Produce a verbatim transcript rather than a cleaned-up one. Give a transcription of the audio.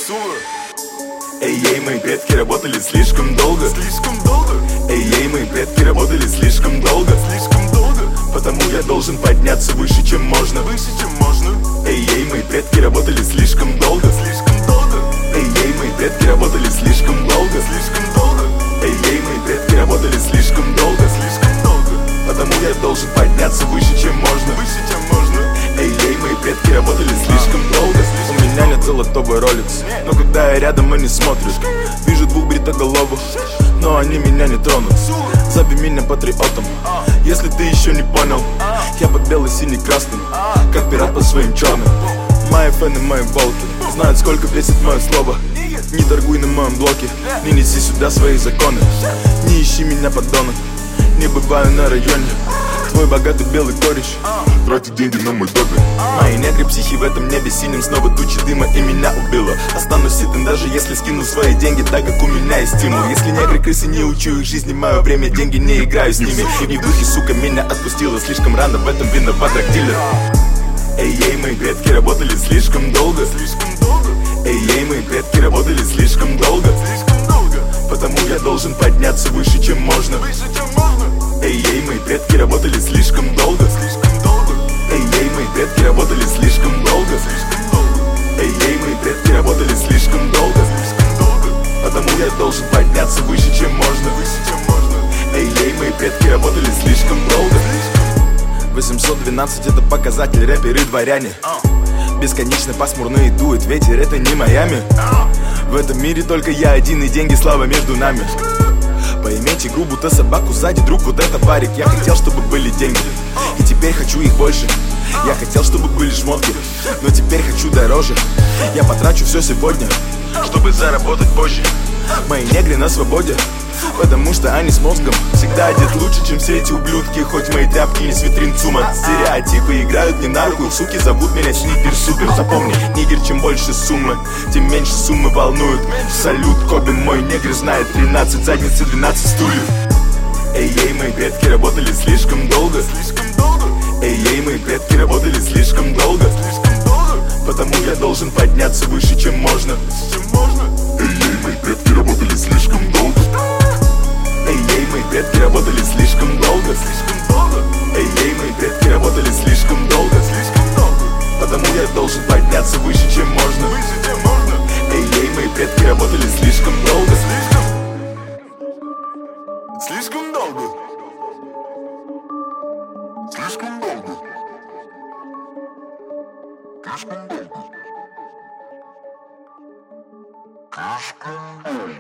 Эй, ей, мои предки работали слишком долго. Слишком долго. Эй, ей, мои предки работали слишком долго. Слишком долго. Потому я должен подняться выше, чем можно. Выше, чем можно. Эй, ей, мои предки работали слишком долго. Слишком долго. Эй, ей, мои предки работали слишком долго. Слишком долго. Эй, ей, мои предки работали слишком долго. Слишком долго. Потому я должен подняться выше, чем можно. Выше, чем можно. Эй, ей, мои предки работали слишком долго. У меня нет золотого роликса, но когда я рядом, они смотрят. Вижу двух бритоголовых, но они меня не тронут. Зови меня патриотом, если ты еще не понял. Я под белый, синий, красным, как пират по своим черным. Мои фэны, мои волки знают, сколько весит мое слово. Не торгуй на моем блоке, не неси сюда свои законы. Не ищи меня, подонок, не бываю на районе. Твой богатый белый кореш тратит деньги на мой договор. Мои негры психи в этом небе синим. Снова тучи дыма и меня убило. Останусь ситым, даже если скину свои деньги, так как у меня есть стимул. Если негры крысы, не учу их жизни, мое время, деньги, не играю с ними. И не в духе, сука, меня отпустила слишком рано, в этом виноват драгдилер. Эй, ей, мои предки работали слишком долго. Слишком долго. Эй, ей, мои предки работали слишком долго. Слишком долго. Потому я должен подняться выше, чем можно. Выше, чем можно. Эй, ей, мои предки работали слишком долго. Слишком долго. Эй, ей, мои предки работали слишком долго. Слишком долго. Эй, ей, мои предки работали слишком долго. Слишком долго. Потому я должен подняться выше, чем можно. Выше, чем можно. Эй, ей, мои предки работали слишком долго. восемьсот двенадцать это показатель, рэперы дворяне. Бесконечно пасмурно дует ветер, это не Майами. В этом мире только я один и деньги, слава между нами. Поиметь игру, будто собаку сзади, друг, вот это парик. Я хотел, чтобы были деньги, и теперь хочу их больше. Я хотел, чтобы были шмотки, но теперь хочу дороже. Я потрачу все сегодня, чтобы заработать позже. Мои негры на свободе, потому что они с мозгом. Всегда одет лучше, чем все эти ублюдки. Хоть мои тряпки из витрин ЦУМа. Стереотипы играют мне на руку, суки зовут меня Снипер Супер. Запомни, нигер, чем больше суммы, тем меньше суммы волнуют. Салют, Коби, мой негр знает тринадцать задниц и двенадцать стульев. Эй, ей, мои предки работали слишком долго. Слишком долго. Эй, ей, мои предки работали слишком долго. Слишком долго. Потому я должен подняться выше, чем можно. Чем можно. Эй, ей, мои предки работали слишком долго. Эй, ей, мои предки работали слишком долго. Слишком долго. Эй, ей, мои предки работали слишком долго. Слишком долго. Потому я должен подняться выше, чем можно. Выше, чем можно. Эй, ей, мои предки работали слишком долго. Слишком. Слишком долго. Слишком долго. Слишком долго. Слишком долго.